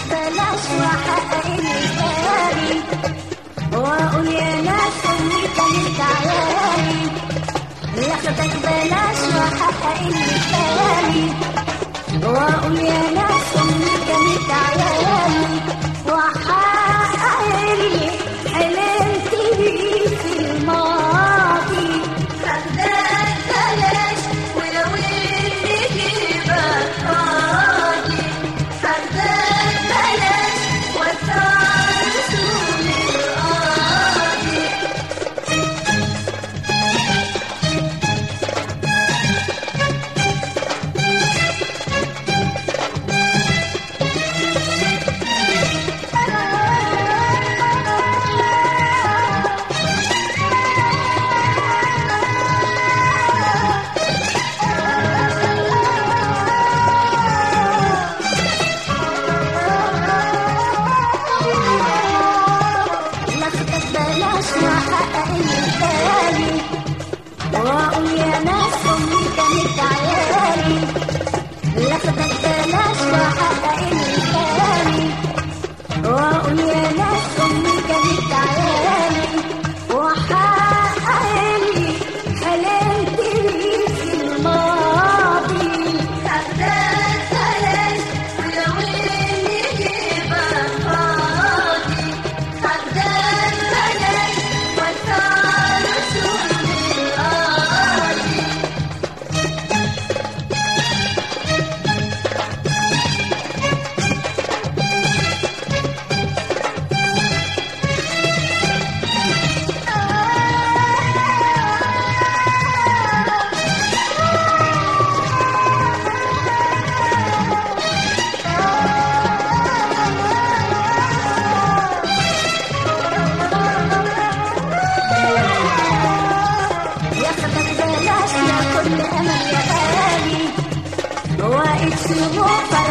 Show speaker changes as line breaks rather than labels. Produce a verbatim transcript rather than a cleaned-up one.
بلاش وحقق مثالي واقول يا ناس امي كانت عيالي. ياخدك بلاش وحقق مثالي واقول يا ناس امي كانت عيالي وحقق اللي حلمت بيه في الماضي. خدك بلاش ولو اللي جيبك فاضي. خدك بلاش وطار رسول القاضي. وحقق مثالي واقول يا ناس امي كانت عيالي. لاخدك بلاش وحقق مثالي واقول يا ناس امي كانت عيالي وحقق اللي حلمت بيه في الماضي. خدك بلاش ولو اللي جيبك فاضي. خدك بلاش وطار رسول القاضي. ياخدك بلاش يا كل امل يا غالي. واقف شموع